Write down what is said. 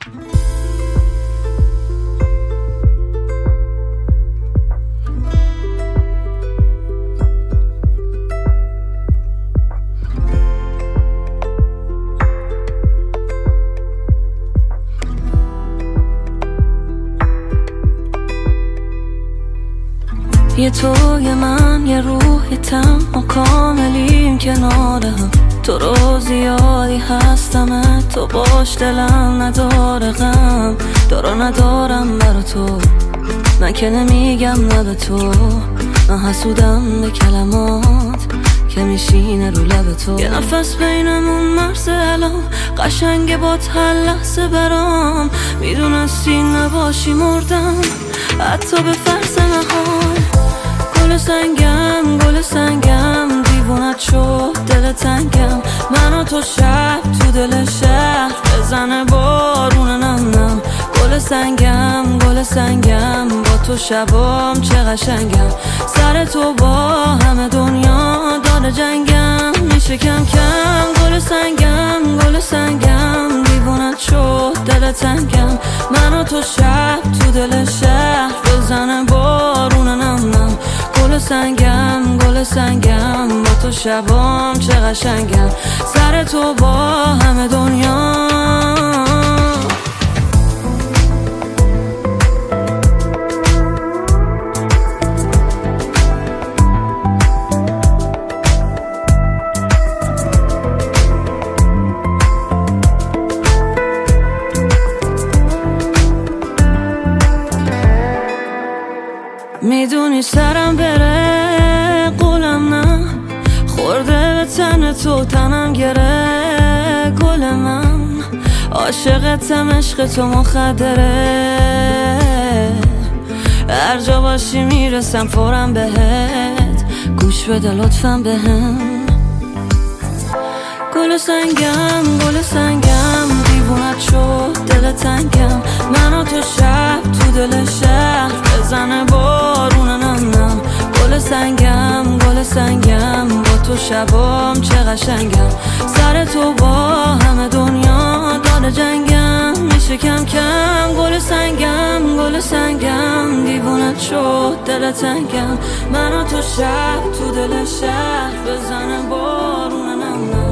یه تو یه من یه روح یه تم ما کاملیم کنار هم تو رو زیادی هستم تو باش دلم نداره غم دارا ندارم برا تو من که نمیگم نه به تو من حسودم به کلمات که میشینه رو لب تو یه نفس بینمون مرز الان قشنگه با هر لحظه برام میدونستی نباشی مردم حتی به فرض نهار گل سنگم دیوونت شد دل تنگم من و تو شب تو دل شهر بزنه بارون نم گل سنگم با تو شبام چه قشنگم سر تو با همه دنیا داره جنگم میشه کم کم گل سنگم دیوونت شد دل تنگم من و تو شب تو دل شهر بزنه بارون نم گل سنگم با تو شبام چه قشنگم سر تو با همه دنیا میدونی سرم بره قولم نه خورده به تن تو تنم گره گل من عاشقتم عشق تو مخدره هر جا باشی میرسم فورم بهت گوش بده لطفا بهم گل سنگم دیوونت شد دل تنگم من و تو شب تو دل شهر بزنه بارون نم گل سنگم با تو شبام چه قشنگم سر تو با همه دنیا داره جنگم میشه کم کم گل سنگم دیوونت شد دل تنگم من و تو شب تو دل شهر بزنه بارون نم